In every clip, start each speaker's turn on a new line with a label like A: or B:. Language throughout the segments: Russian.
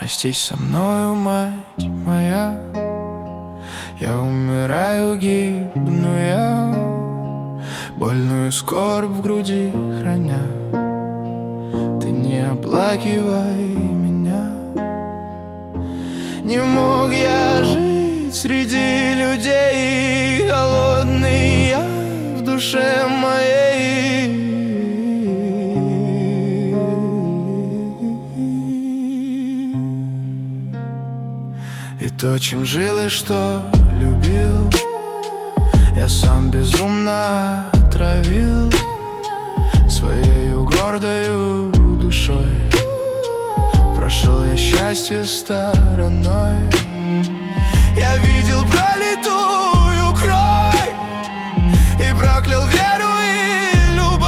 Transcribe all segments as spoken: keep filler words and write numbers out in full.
A: Простись со мною, мать моя, я умираю, гибну я, больную скорбь в груди храня. Ты не оплакивай меня. Не мог я жить среди людей, холодный я в душе моей. И то, чем жил и что любил, я сам безумно отравил своею гордою душой. Прошел я счастье стороной. Я видел пролитую кровь и проклял веру и любовь.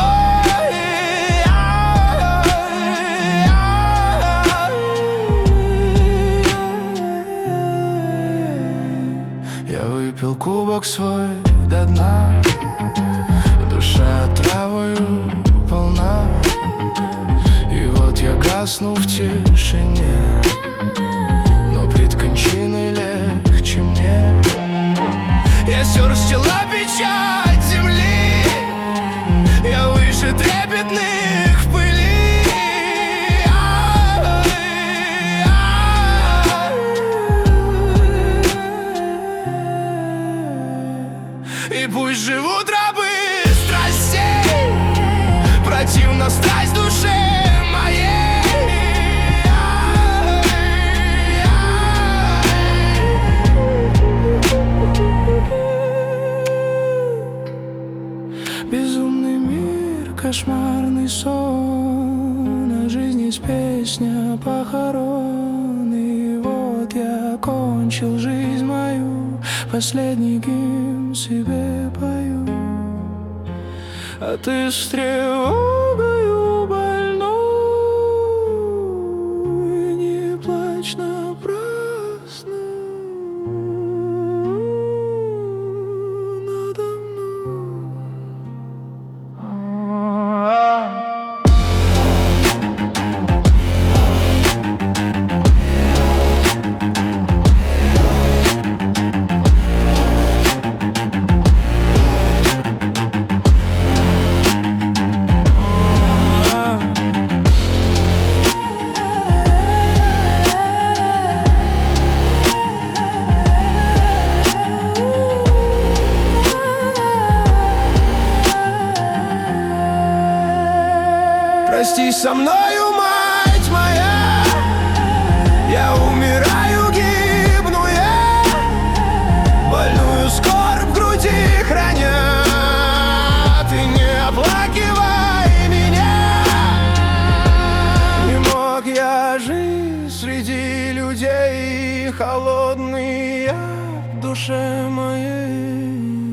A: Я выпил кубок свой до дна, душа травою полна. И вот я гасну в тишине, но пред кончиной легче мне. Я стер с тела печать земли, я выше трепетных в пыли. И пусть живут рабы страстей, противна страсть душе моей. Безумный мир, кошмарный сон, о жизни есть песня похорон. И вот я кончил жизнь мою, последний гимн себе пою. А ты с тревогою больной, не плачь напрасно надо мной. Простись со мною, мать моя, я умираю, гибну я, больную скорбь в груди храня. Ты не оплакивай меня. Не мог я жить среди людей, холодный я в душе моей.